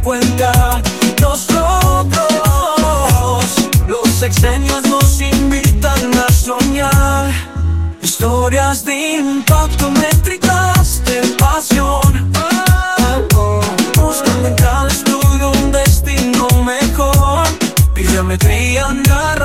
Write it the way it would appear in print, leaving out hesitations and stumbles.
cuenta. Nosotros, los sexenios, nos invitan a soñar historias de impacto, métricas de pasión, buscando en cada estudio un destino mejor. Biometría,